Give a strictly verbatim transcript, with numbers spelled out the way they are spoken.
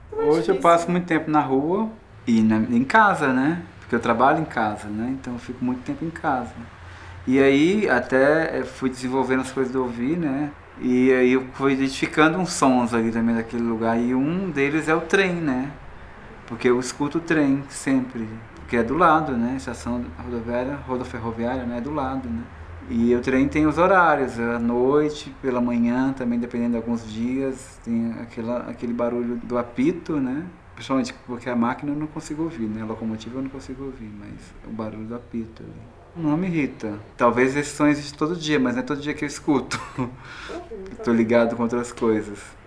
Hoje eu passo muito tempo na rua e na, em casa, né? Porque eu trabalho em casa, né? Então eu fico muito tempo em casa. E aí até fui desenvolvendo as coisas do ouvir, né? E aí eu fui identificando uns sons ali também daquele lugar. E um deles é o trem, né? Porque eu escuto o trem sempre. Porque é do lado, né? A estação rodoviária, rodoferroviária, né? É do lado, né? E o trem tem os horários, à noite, pela manhã, também dependendo de alguns dias, tem aquela, aquele barulho do apito, né? Principalmente porque a máquina eu não consigo ouvir, né? A locomotiva eu não consigo ouvir, mas o barulho do apito ali. Não me irrita. Talvez esse som exista todo dia, mas não é todo dia que eu escuto. Estou ligado com outras coisas.